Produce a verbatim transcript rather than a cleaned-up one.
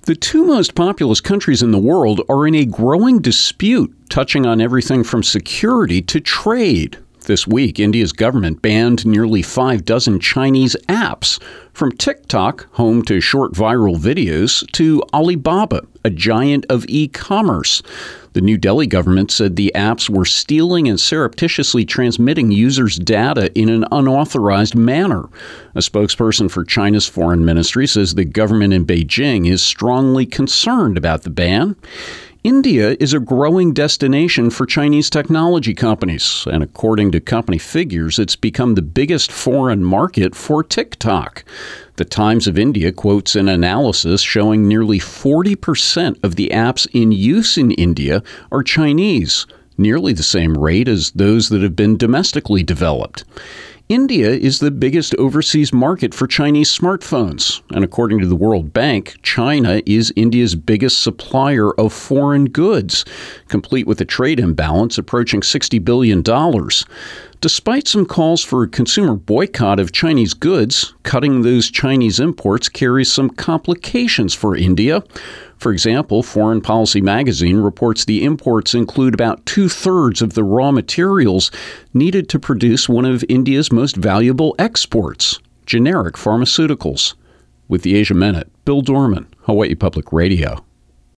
The two most populous countries in the world are in a growing dispute, touching on everything from security to trade. This week, India's government banned nearly five dozen Chinese apps, from TikTok, home to short viral videos, to Alibaba, a giant of e-commerce. The New Delhi government said the apps were stealing and surreptitiously transmitting users' data in an unauthorized manner. A spokesperson for China's foreign ministry says the government in Beijing is strongly concerned about the ban. India is a growing destination for Chinese technology companies, and according to company figures, it's become the biggest foreign market for TikTok. The Times of India quotes an analysis showing nearly forty percent of the apps in use in India are Chinese, nearly the same rate as those that have been domestically developed. India is the biggest overseas market for Chinese smartphones, and according to the World Bank, China is India's biggest supplier of foreign goods, complete with a trade imbalance approaching sixty billion dollars. Despite some calls for a consumer boycott of Chinese goods, cutting those Chinese imports carries some complications for India. For example, Foreign Policy Magazine reports the imports include about two-thirds of the raw materials needed to produce one of India's most valuable exports, generic pharmaceuticals. With the Asia Minute, Bill Dorman, Hawaii Public Radio.